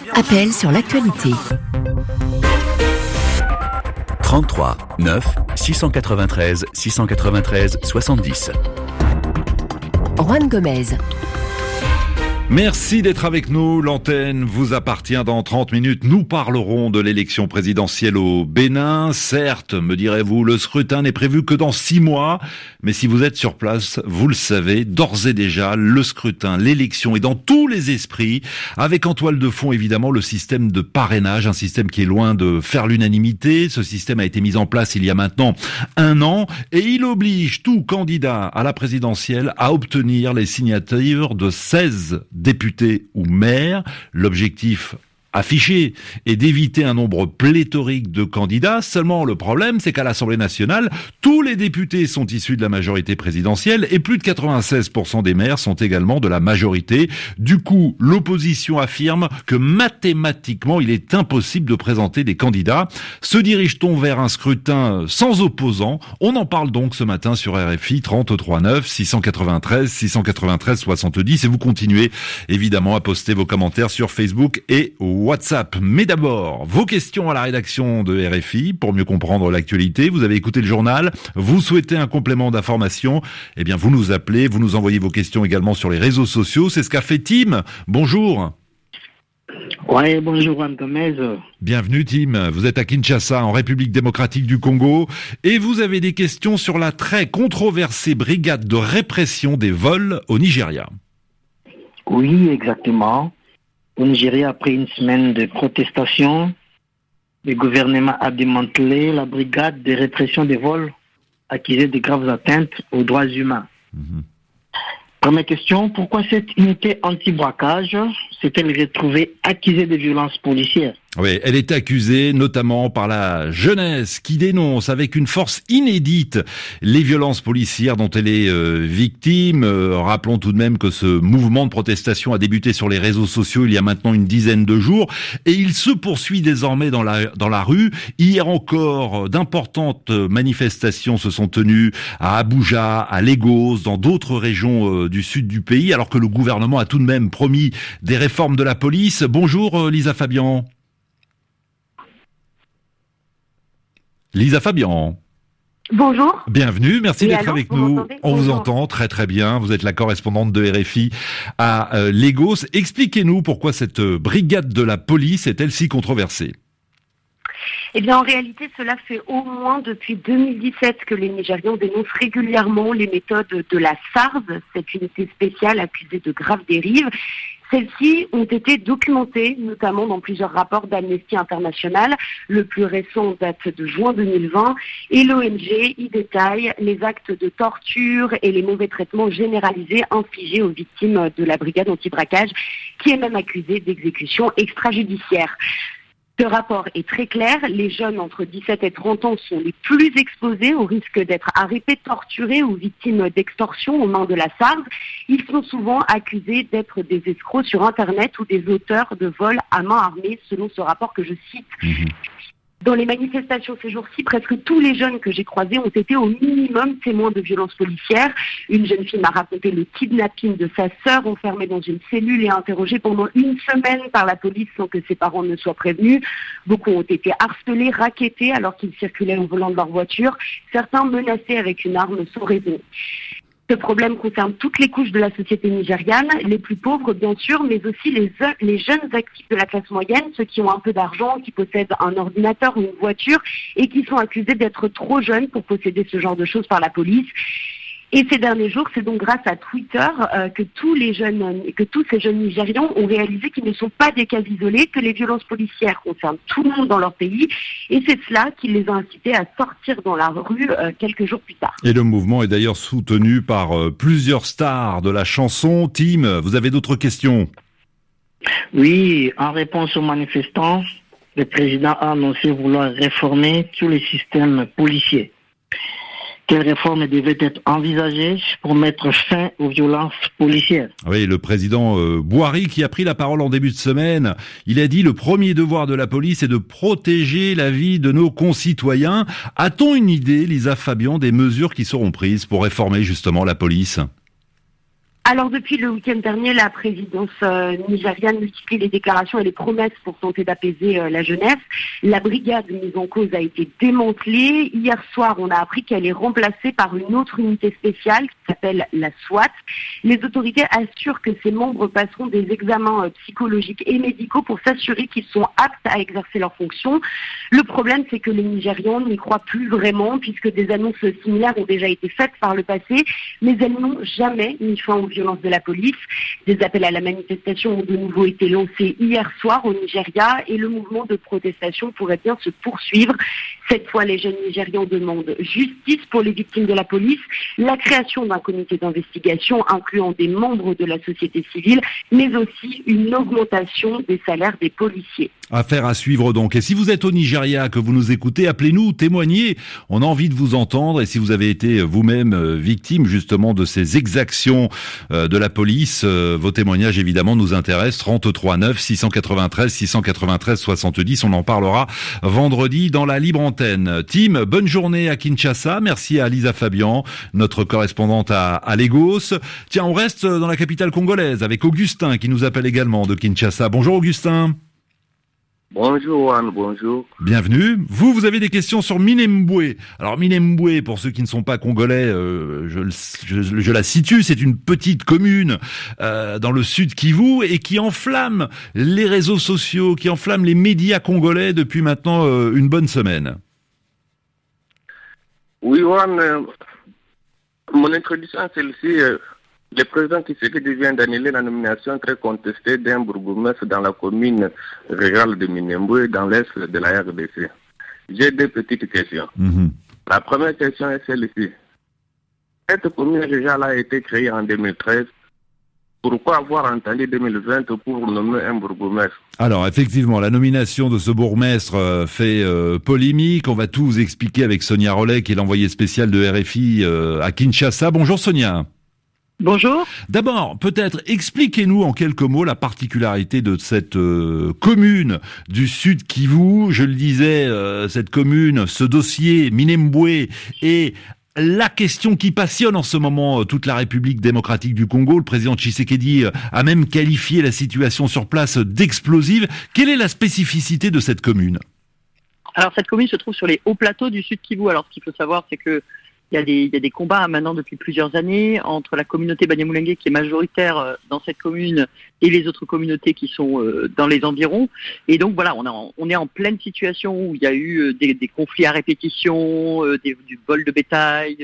Appel sur l'actualité. 33 9 693 693 70. Juan Gomez. Merci d'être avec nous. L'antenne vous appartient dans 30 minutes. Nous parlerons de l'élection présidentielle au Bénin. Certes, me direz-vous, le scrutin n'est prévu que dans 6 mois. Mais si vous êtes sur place, vous le savez, d'ores et déjà, le scrutin, l'élection est dans tous les esprits. Avec en toile de fond, évidemment, le système de parrainage, un système qui est loin de faire l'unanimité. Ce système a été mis en place il y a maintenant 1 an et il oblige tout candidat à la présidentielle à obtenir les signatures de 16 députés ou maires. L'objectif affiché est d'éviter un nombre pléthorique de candidats. Seulement, le problème, c'est qu'à l'Assemblée nationale, tous les députés sont issus de la majorité présidentielle et plus de 96% des maires sont également de la majorité. Du coup, l'opposition affirme que mathématiquement, il est impossible de présenter des candidats. Se dirige-t-on vers un scrutin sans opposants? On en parle donc ce matin sur RFI 33 9 693 693 70 et vous continuez évidemment à poster vos commentaires sur Facebook et WhatsApp. Mais d'abord, vos questions à la rédaction de RFI pour mieux comprendre l'actualité. Vous avez écouté le journal, vous souhaitez un complément d'information, eh bien vous nous appelez, vous nous envoyez vos questions également sur les réseaux sociaux. C'est ce qu'a fait Tim. Bonjour. Oui, bonjour Juan Gomez. Bienvenue Tim, vous êtes à Kinshasa, en République démocratique du Congo, et vous avez des questions sur la très controversée brigade de répression des vols au Nigeria. Oui, exactement. Au Nigeria, après une semaine de protestation, le gouvernement a démantelé la brigade de répression des vols accusée de graves atteintes aux droits humains. Première question, pourquoi cette unité anti-braquage s'est-elle retrouvée accusée de violences policières? Oui, elle est accusée notamment par la jeunesse qui dénonce avec une force inédite les violences policières dont elle est victime. Rappelons tout de même que ce mouvement de protestation a débuté sur les réseaux sociaux il y a maintenant une dizaine de jours et il se poursuit désormais dans la rue. Hier encore, d'importantes manifestations se sont tenues à Abuja, à Lagos, dans d'autres régions du sud du pays, alors que le gouvernement a tout de même promis des réformes de la police. Bonjour Lisa Fabian. Lisa Fabian. Bonjour. Bienvenue, merci d'être avec nous. On vous Bonjour. entend très très bien. Vous êtes la correspondante de RFI à Lagos. Expliquez-nous pourquoi cette brigade de la police est-elle si controversée? Eh bien, en réalité, cela fait au moins depuis 2017 que les Nigérians dénoncent régulièrement les méthodes de la SARS, cette unité spéciale accusée de graves dérives. Celles-ci ont été documentées, notamment dans plusieurs rapports d'Amnesty International. Le plus récent date de juin 2020. Et l'ONG y détaille les actes de torture et les mauvais traitements généralisés infligés aux victimes de la brigade anti-braquage, qui est même accusée d'exécution extrajudiciaire. Ce rapport est très clair. Les jeunes entre 17 et 30 ans sont les plus exposés au risque d'être arrêtés, torturés ou victimes d'extorsion aux mains de la SARS. Ils sont souvent accusés d'être des escrocs sur Internet ou des auteurs de vols à main armée, selon ce rapport que je cite. Dans les manifestations ces jours-ci, presque tous les jeunes que j'ai croisés ont été au minimum témoins de violences policières. Une jeune fille m'a raconté le kidnapping de sa sœur enfermée dans une cellule et interrogée pendant 1 semaine par la police sans que ses parents ne soient prévenus. Beaucoup ont été harcelés, rackettés alors qu'ils circulaient au volant de leur voiture. Certains menacés avec une arme sans raison. Ce problème concerne toutes les couches de la société nigériane, les plus pauvres bien sûr, mais aussi les jeunes actifs de la classe moyenne, ceux qui ont un peu d'argent, qui possèdent un ordinateur ou une voiture et qui sont accusés d'être trop jeunes pour posséder ce genre de choses par la police. Et ces derniers jours, c'est donc grâce à Twitter que tous ces jeunes Nigérians ont réalisé qu'ils ne sont pas des cas isolés, que les violences policières concernent tout le monde dans leur pays. Et c'est cela qui les a incités à sortir dans la rue quelques jours plus tard. Et le mouvement est d'ailleurs soutenu par plusieurs stars de la chanson. Tim, vous avez d'autres questions? Oui, en réponse aux manifestants, le président a annoncé vouloir réformer tous les systèmes policiers. Quelle réforme devait être envisagée pour mettre fin aux violences policières? Oui, le président Bouhari qui a pris la parole en début de semaine, il a dit le premier devoir de la police est de protéger la vie de nos concitoyens. A-t-on une idée, Lisa Fabian, des mesures qui seront prises pour réformer justement la police? Alors depuis le week-end dernier, la présidence nigériane multiplie les déclarations et les promesses pour tenter d'apaiser la jeunesse. La brigade mise en cause a été démantelée. Hier soir, on a appris qu'elle est remplacée par une autre unité spéciale qui s'appelle la SWAT. Les autorités assurent que ses membres passeront des examens psychologiques et médicaux pour s'assurer qu'ils sont aptes à exercer leurs fonctions. Le problème, c'est que les Nigérians n'y croient plus vraiment puisque des annonces similaires ont déjà été faites par le passé, mais elles n'ont jamais mis fin aux violences de la police. Des appels à la manifestation ont de nouveau été lancés hier soir au Nigeria et le mouvement de protestation pourrait bien se poursuivre. Cette fois, les jeunes Nigérians demandent justice pour les victimes de la police, la création d'un comité d'investigation incluant des membres de la société civile, mais aussi une augmentation des salaires des policiers. Affaire à suivre donc. Et si vous êtes au Nigeria, que vous nous écoutez, appelez-nous, témoignez. On a envie de vous entendre. Et si vous avez été vous-même victime justement de ces exactions de la police, vos témoignages évidemment nous intéressent. 33 9 693 693 70. On en parlera vendredi dans la libre antenne. Tim, bonne journée à Kinshasa. Merci à Lisa Fabian, notre correspondante à Lagos. Tiens, on reste dans la capitale congolaise avec Augustin qui nous appelle également de Kinshasa. Bonjour Augustin. Bonjour Juan, bonjour. Bienvenue. Vous avez des questions sur Minembwe. Alors Minembwe, pour ceux qui ne sont pas congolais, je la situe, c'est une petite commune dans le sud Kivu et qui enflamme les réseaux sociaux, qui enflamme les médias congolais depuis maintenant une bonne semaine. Oui Juan, mon introduction c'est celle-ci. Le président Tshisekedi vient d'annuler la nomination très contestée d'un bourgmestre dans la commune rurale de Minembwe, dans l'est de la RDC. J'ai deux petites questions. La première question est celle-ci. Cette commune rurale a été créée en 2013. Pourquoi avoir attendu 2020 pour nommer un bourgmestre? Alors effectivement, la nomination de ce bourgmestre fait polémique. On va tout vous expliquer avec Sonia Rollet, qui est l'envoyée spéciale de RFI à Kinshasa. Bonjour Sonia. Bonjour. D'abord, peut-être expliquez-nous en quelques mots la particularité de cette commune du Sud Kivu. Je le disais, cette commune, ce dossier Minembwe est la question qui passionne en ce moment toute la République démocratique du Congo. Le président Tshisekedi a même qualifié la situation sur place d'explosive. Quelle est la spécificité de cette commune? Alors cette commune se trouve sur les hauts plateaux du Sud Kivu. Alors ce qu'il faut savoir, c'est que il y a des combats maintenant depuis plusieurs années entre la communauté Banyamulenge qui est majoritaire dans cette commune et les autres communautés qui sont dans les environs. Et donc voilà, on est en pleine situation où il y a eu des conflits à répétition, du vol de bétail,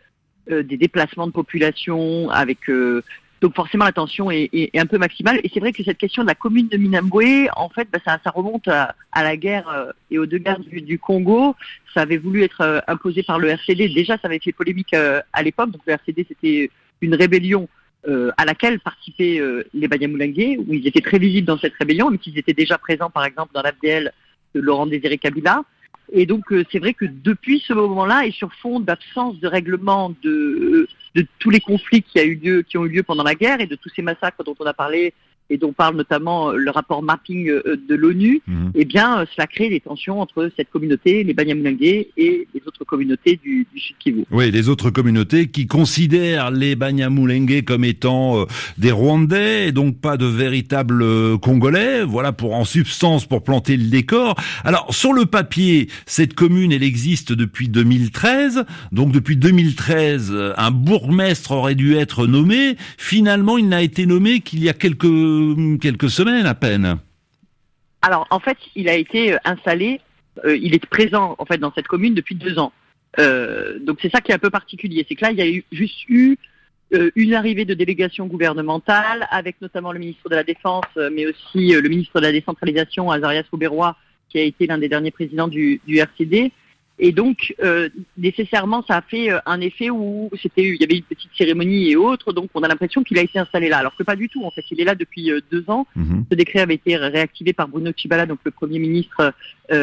des déplacements de population avec... Donc forcément la tension est un peu maximale. Et c'est vrai que cette question de la commune de Minembwe, en fait, ça remonte à la guerre et aux deux guerres du Congo. Ça avait voulu être imposé par le RCD. Déjà, ça avait fait polémique à l'époque. Donc le RCD, c'était une rébellion à laquelle participaient les Banyamulenge, où ils étaient très visibles dans cette rébellion, mais qu'ils étaient déjà présents, par exemple, dans l'AFDL de Laurent Désiré Kabila. Et donc c'est vrai que depuis ce moment-là, et sur fond d'absence de règlement de tous les conflits qui ont eu lieu pendant la guerre et de tous ces massacres dont on a parlé et dont parle notamment le rapport mapping de l'ONU, eh bien, cela crée des tensions entre cette communauté, les Banyamulenge, et les autres communautés du Sud Kivu. Oui, les autres communautés qui considèrent les Banyamulenge comme étant des Rwandais et donc pas de véritables Congolais. Voilà en substance pour planter le décor. Alors, sur le papier, cette commune, elle existe depuis 2013. Donc, depuis 2013, un bourgmestre aurait dû être nommé. Finalement, il n'a été nommé qu'il y a quelques semaines à peine. Alors, en fait, il a été installé, il est présent en fait dans cette commune depuis 2 ans. Donc c'est ça qui est un peu particulier, c'est que là, il y a juste eu une arrivée de délégation gouvernementale avec notamment le ministre de la Défense, mais aussi le ministre de la Décentralisation, Azarias Rouberois, qui a été l'un des derniers présidents du RCD. Et donc, nécessairement, ça a fait un effet où il y avait une petite cérémonie et autres, donc on a l'impression qu'il a été installé là, alors que pas du tout, en fait. Il est là depuis 2 ans. Ce décret avait été réactivé par Bruno Tshibala, donc le Premier ministre,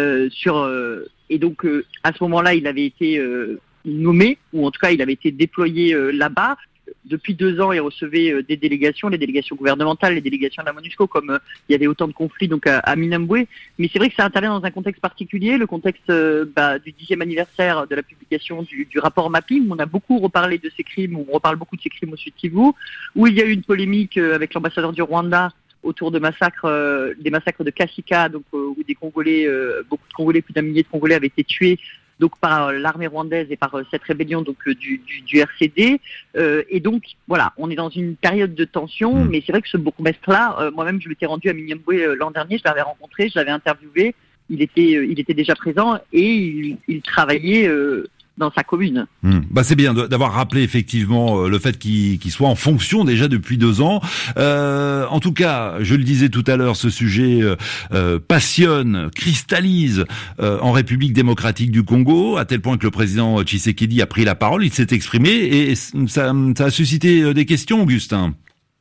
et donc à ce moment-là, il avait été nommé, ou en tout cas, il avait été déployé là-bas. depuis 2 ans, il recevait des délégations, les délégations gouvernementales, les délégations de la MONUSCO, comme il y avait autant de conflits donc à Minembwe. Mais c'est vrai que ça intervient dans un contexte particulier, le contexte du 10e anniversaire de la publication du rapport Mapping. On a beaucoup reparlé de ces crimes, on reparle beaucoup de ces crimes au Sud Kivu, où il y a eu une polémique avec l'ambassadeur du Rwanda autour de des massacres de Kasika, donc où des Congolais, beaucoup de Congolais, plus d'un millier de Congolais avaient été tués donc par l'armée rwandaise et par cette rébellion donc du RCD. Et donc voilà, on est dans une période de tension, mais c'est vrai que ce bourgmestre-là, moi-même je m'étais rendu à Minembwe l'an dernier, je l'avais rencontré, je l'avais interviewé, il était déjà présent et il travaillait dans sa commune. C'est bien d'avoir rappelé effectivement le fait qu'il soit en fonction déjà depuis 2 ans. En tout cas, je le disais tout à l'heure, ce sujet passionne, cristallise en République démocratique du Congo, à tel point que le président Tshisekedi a pris la parole, il s'est exprimé et ça a suscité des questions, Augustin.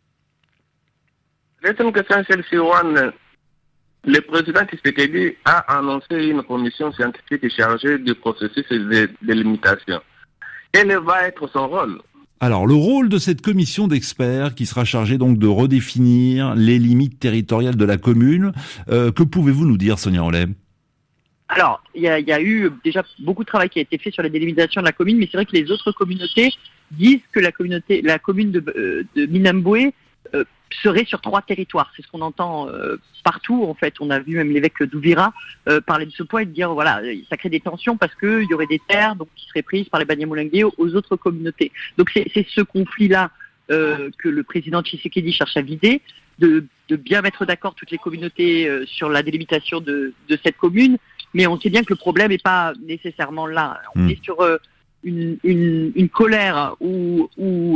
Une question, celle-ci, Juan. Le président Tshisekedi a annoncé une commission scientifique chargée du processus de délimitation. Quel va être son rôle? Alors, le rôle de cette commission d'experts qui sera chargée donc de redéfinir les limites territoriales de la commune, que pouvez-vous nous dire, Sonia Rollet? Alors, il y a eu déjà beaucoup de travail qui a été fait sur la délimitation de la commune, mais c'est vrai que les autres communautés disent que la commune de Minembwe serait sur 3 territoires. C'est ce qu'on entend partout, en fait. On a vu même l'évêque d'Ouvira parler de ce point et de dire, voilà, ça crée des tensions parce qu'il y aurait des terres donc, qui seraient prises par les Banyamulenge aux autres communautés. Donc c'est ce conflit-là que le président Tshisekedi cherche à vider, de bien mettre d'accord toutes les communautés sur la délimitation de cette commune, mais on sait bien que le problème n'est pas nécessairement là. On est sur une colère ou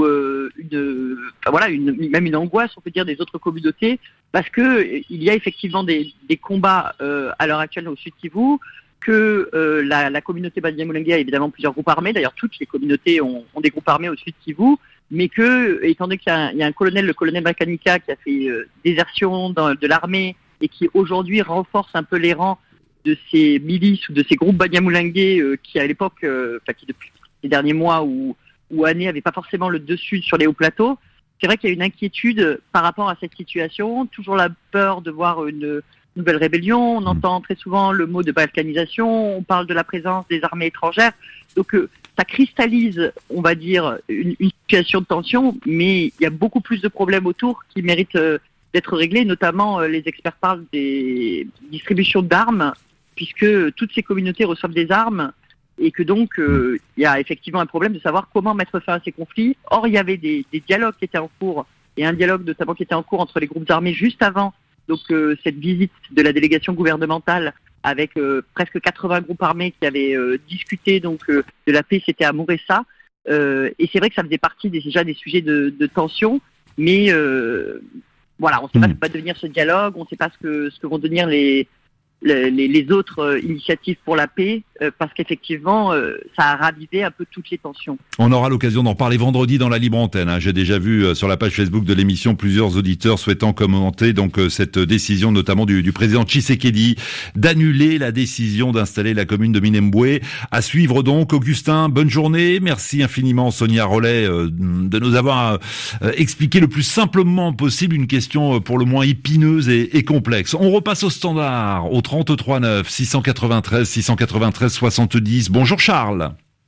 même une angoisse, on peut dire, des autres communautés, parce que il y a effectivement des combats à l'heure actuelle au Sud Kivu, que la communauté Banyamulenge a évidemment plusieurs groupes armés. D'ailleurs, toutes les communautés ont des groupes armés au Sud Kivu, mais que, étant donné qu'il y a un colonel, le colonel Makanika, qui a fait désertion de l'armée et qui aujourd'hui renforce un peu les rangs de ces milices ou de ces groupes Banyamulenge qui à l'époque, qui depuis les derniers mois ou années n'avaient pas forcément le dessus sur les hauts plateaux. C'est vrai qu'il y a une inquiétude par rapport à cette situation, toujours la peur de voir une nouvelle rébellion. On entend très souvent le mot de balkanisation, on parle de la présence des armées étrangères. Donc ça cristallise, on va dire, une situation de tension, mais il y a beaucoup plus de problèmes autour qui méritent d'être réglés, notamment les experts parlent des distributions d'armes, puisque toutes ces communautés reçoivent des armes et que donc il y a effectivement un problème de savoir comment mettre fin à ces conflits. Or, il y avait des dialogues qui étaient en cours, et un dialogue notamment qui était en cours entre les groupes armés juste avant donc cette visite de la délégation gouvernementale avec presque 80 groupes armés qui avaient discuté donc de la paix, c'était à Mouressa. Et c'est vrai que ça faisait partie déjà des sujets de tension, mais voilà, on ne sait pas ce que va devenir ce dialogue, on ne sait pas ce que vont devenir les autres initiatives pour la paix, parce qu'effectivement, ça a ravivé un peu toutes les tensions. On aura l'occasion d'en parler vendredi dans la libre antenne. J'ai déjà vu sur la page Facebook de l'émission plusieurs auditeurs souhaitant commenter donc cette décision, notamment du président Tshisekedi, d'annuler la décision d'installer la commune de Minembwe. À suivre donc, Augustin, bonne journée. Merci infiniment, Sonia Rollet, de nous avoir expliqué le plus simplement possible une question pour le moins épineuse et complexe. On repasse au standard, au 33 9 693 693 70. Bonjour Charles.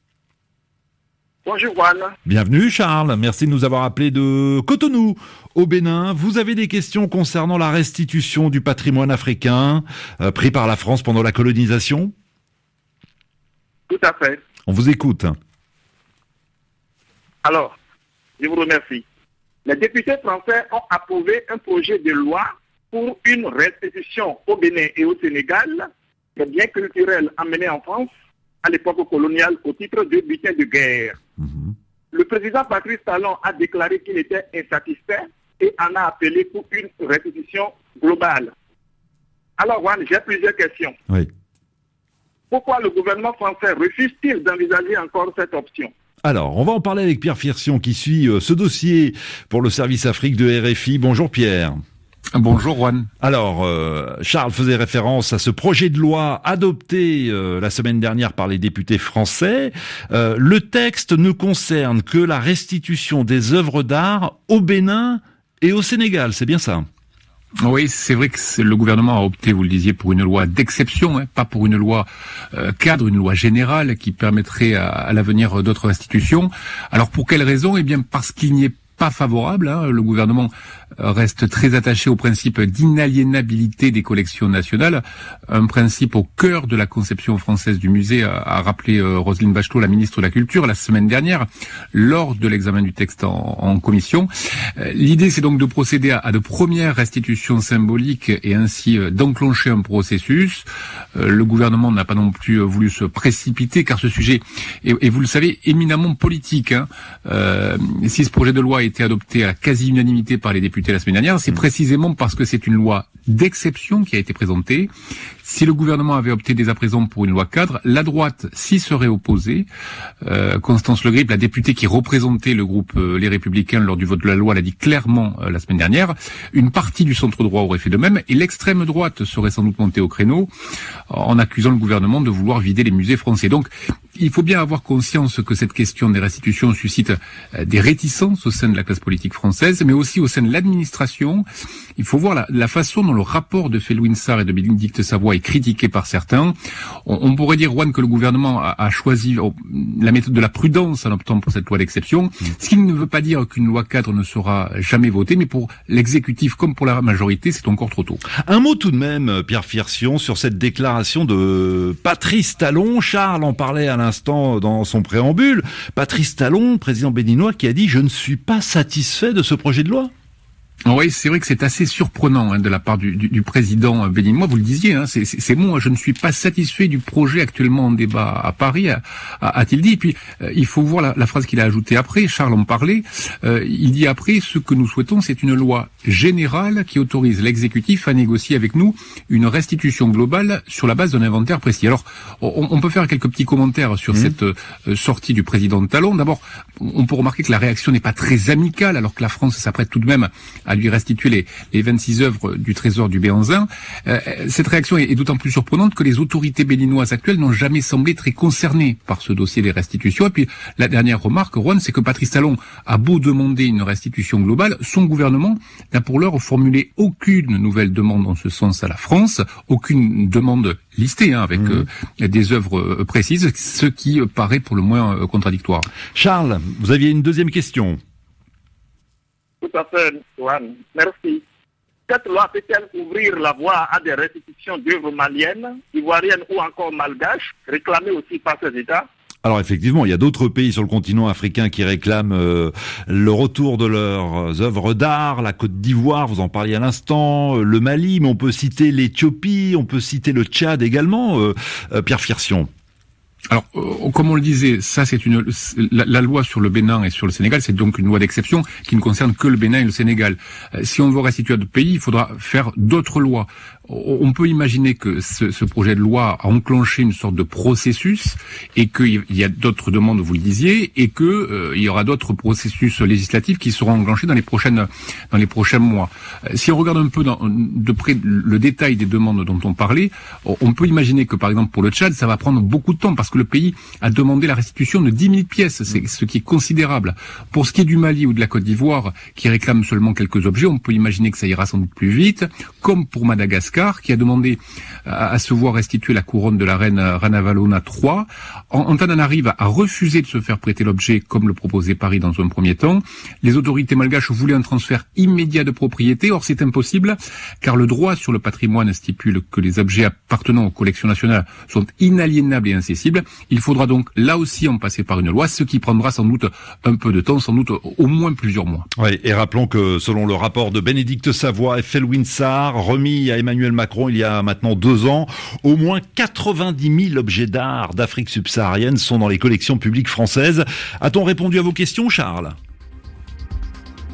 Bonjour Juan. Bienvenue Charles, merci de nous avoir appelé de Cotonou au Bénin. Vous avez des questions concernant la restitution du patrimoine africain pris par la France pendant la colonisation? Tout à fait. On vous écoute. Alors, je vous remercie. Les députés français ont approuvé un projet de loi pour une restitution au Bénin et au Sénégal des biens culturels amenés en France à l'époque coloniale au titre de butin de guerre. Le président Patrice Talon a déclaré qu'il était insatisfait et en a appelé pour une restitution globale. Alors, Juan, j'ai plusieurs questions. Oui. Pourquoi le gouvernement français refuse-t-il d'envisager encore cette option? Alors, on va en parler avec Pierre Firsion qui suit ce dossier pour le service Afrique de RFI. Bonjour Pierre. Bonjour Juan. Alors, Charles faisait référence à ce projet de loi adopté la semaine dernière par les députés français. Le texte ne concerne que la restitution des œuvres d'art au Bénin et au Sénégal, c'est bien ça ? Oui, c'est vrai que le gouvernement a opté, vous le disiez, pour une loi d'exception, pas pour une loi cadre, une loi générale qui permettrait à l'avenir d'autres restitutions. Alors pour quelle raison ? Eh bien parce qu'il n'y est pas favorable. Le gouvernement reste très attaché au principe d'inaliénabilité des collections nationales, un principe au cœur de la conception française du musée, a rappelé Roselyne Bachelot, la ministre de la Culture, la semaine dernière, lors de l'examen du texte en commission. L'idée, c'est donc de procéder à de premières restitutions symboliques et ainsi d'enclencher un processus. Le gouvernement n'a pas non plus voulu se précipiter, car ce sujet est, vous le savez, éminemment politique. Si ce projet de loi a été adopté à la quasi-unanimité par les députés la semaine dernière, c'est précisément parce que c'est une loi d'exception qui a été présentée. Si le gouvernement avait opté dès à présent pour une loi cadre, la droite s'y serait opposée. Constance Le Grip, la députée qui représentait le groupe Les Républicains lors du vote de la loi, l'a dit clairement la semaine dernière. Une partie du centre droit aurait fait de même, et l'extrême droite serait sans doute montée au créneau en accusant le gouvernement de vouloir vider les musées français. Donc, il faut bien avoir conscience que cette question des restitutions suscite des réticences au sein de la classe politique française, mais aussi au sein de l'administration. Il faut voir la façon dont le rapport de Felwine Sarr et de Bénédicte Savoy est critiqué par certains. On pourrait dire, Juan, que le gouvernement a choisi la méthode de la prudence en optant pour cette loi d'exception, ce qui ne veut pas dire qu'une loi cadre ne sera jamais votée, mais pour l'exécutif comme pour la majorité, c'est encore trop tôt. Un mot tout de même, Pierre Firsion, sur cette déclaration de Patrice Talon. Charles en parlait à l'instant dans son préambule. Patrice Talon, président béninois, qui a dit « Je ne suis pas satisfait de ce projet de loi ». Oui, c'est vrai que c'est assez surprenant de la part du président béninois. Vous le disiez, c'est bon, je ne suis pas satisfait du projet actuellement en débat à Paris, a-t-il dit. Et puis, il faut voir la phrase qu'il a ajoutée après. Charles en parlait. Il dit après, ce que nous souhaitons, c'est une loi générale qui autorise l'exécutif à négocier avec nous une restitution globale sur la base d'un inventaire précis. Alors, on peut faire quelques petits commentaires sur cette sortie du président Talon. D'abord, on peut remarquer que la réaction n'est pas très amicale, alors que la France s'apprête tout de même à lui restituer les 26 œuvres du trésor du Béhanzin. Cette réaction est d'autant plus surprenante que les autorités béninoises actuelles n'ont jamais semblé très concernées par ce dossier des restitutions. Et puis, la dernière remarque, Juan, c'est que Patrice Talon a beau demander une restitution globale, son gouvernement n'a pour l'heure formulé aucune nouvelle demande en ce sens à la France, aucune demande listée avec des œuvres précises, ce qui paraît pour le moins contradictoire. Charles, vous aviez une deuxième question. Tout à fait, Juan. Merci. Cette loi peut-elle ouvrir la voie à des restitutions d'œuvres maliennes, ivoiriennes ou encore malgaches, réclamées aussi par ces États ? Alors effectivement, il y a d'autres pays sur le continent africain qui réclament le retour de leurs œuvres d'art, la Côte d'Ivoire, vous en parliez à l'instant, le Mali, mais on peut citer l'Éthiopie, on peut citer le Tchad également, Pierre Firsion. Alors, comme on le disait, ça c'est la loi sur le Bénin et sur le Sénégal, c'est donc une loi d'exception qui ne concerne que le Bénin et le Sénégal. Si on veut restituer à d'autres pays, il faudra faire d'autres lois. On peut imaginer que ce projet de loi a enclenché une sorte de processus et qu'il y a d'autres demandes, vous le disiez, et que il y aura d'autres processus législatifs qui seront enclenchés dans les prochains mois. Si on regarde un peu de près le détail des demandes dont on parlait, on peut imaginer que par exemple pour le Tchad, ça va prendre beaucoup de temps parce que le pays a demandé la restitution de 10 000 pièces, c'est ce qui est considérable. Pour ce qui est du Mali ou de la Côte d'Ivoire, qui réclament seulement quelques objets, on peut imaginer que ça ira sans doute plus vite, comme pour Madagascar, qui a demandé à se voir restituer la couronne de la reine Ranavalona III. Antananarive a refusé de se faire prêter l'objet comme le proposait Paris dans un premier temps. Les autorités malgaches voulaient un transfert immédiat de propriété. Or, c'est impossible car le droit sur le patrimoine stipule que les objets appartenant aux collections nationales sont inaliénables et incessibles. Il faudra donc là aussi en passer par une loi, ce qui prendra sans doute un peu de temps, sans doute au moins plusieurs mois. Oui, et rappelons que selon le rapport de Bénédicte Savoy et Felwine Sarr, remis à Emmanuel Macron il y a maintenant 2 ans, au moins 90 000 objets d'art d'Afrique subsaharienne sont dans les collections publiques françaises. A-t-on répondu à vos questions, Charles ?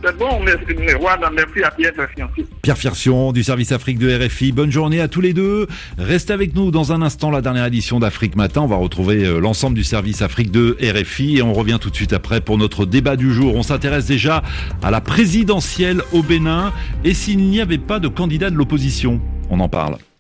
C'est bon, merci à Pierre Fersion. Pierre Fersion du service Afrique de RFI. Bonne journée à tous les deux. Restez avec nous dans un instant, la dernière édition d'Afrique Matin. On va retrouver l'ensemble du service Afrique de RFI et on revient tout de suite après pour notre débat du jour. On s'intéresse déjà à la présidentielle au Bénin et s'il n'y avait pas de candidat de l'opposition. On en parle.